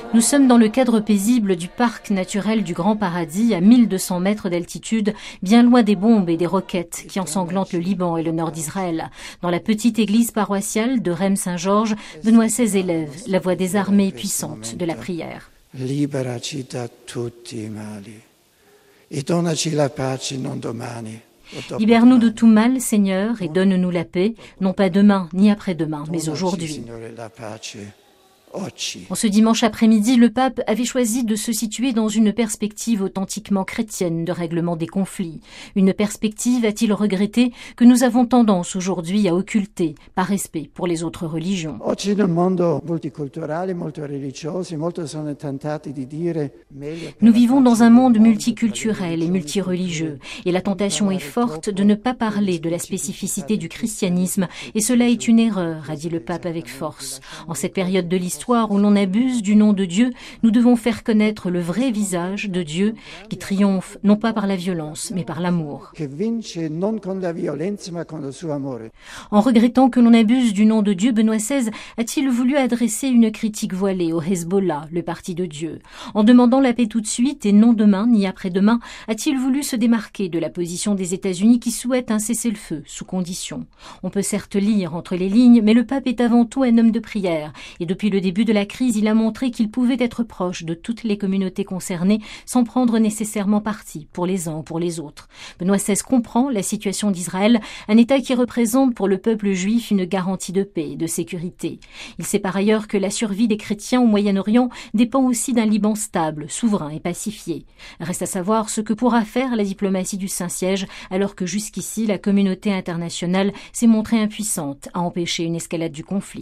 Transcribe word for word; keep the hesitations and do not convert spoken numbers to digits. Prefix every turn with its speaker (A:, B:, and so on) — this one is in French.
A: Nous sommes dans le cadre paisible du parc naturel du Grand Paradis, à mille deux cents mètres d'altitude, bien loin des bombes et des roquettes qui ensanglantent le Liban et le nord d'Israël. Dans la petite église paroissiale de Reims-Saint-Georges, Benoît seize élève la voix désarmée et puissante de la prière.
B: Liberaci da tutti i mali e donaci la pace non domani.
A: Libère-nous de tout mal, Seigneur, et donne-nous la paix, non pas demain ni après-demain, mais aujourd'hui. En ce dimanche après-midi, le pape avait choisi de se situer dans une perspective authentiquement chrétienne de règlement des conflits. Une perspective, a-t-il regretté, que nous avons tendance aujourd'hui à occulter, par respect pour les autres religions. Nous vivons dans un monde multiculturel et multireligieux, et la tentation est forte de ne pas parler de la spécificité du christianisme, et cela est une erreur, a dit le pape avec force. En cette période de l'histoire, où l'on abuse du nom de Dieu, nous devons faire connaître le vrai visage de Dieu qui triomphe non pas par la violence, mais par l'amour. En regrettant que l'on abuse du nom de Dieu, Benoît seize a-t-il voulu adresser une critique voilée au Hezbollah, le parti de Dieu. En demandant la paix tout de suite et non demain ni après-demain, a-t-il voulu se démarquer de la position des États-Unis qui souhaitent un cessez-le-feu sous condition. On peut certes lire entre les lignes, mais le pape est avant tout un homme de prière, et depuis le début de la crise, il a montré qu'il pouvait être proche de toutes les communautés concernées sans prendre nécessairement parti pour les uns ou pour les autres. Benoît seize comprend la situation d'Israël, un État qui représente pour le peuple juif une garantie de paix et de sécurité. Il sait par ailleurs que la survie des chrétiens au Moyen-Orient dépend aussi d'un Liban stable, souverain et pacifié. Reste à savoir ce que pourra faire la diplomatie du Saint-Siège alors que jusqu'ici la communauté internationale s'est montrée impuissante à empêcher une escalade du conflit.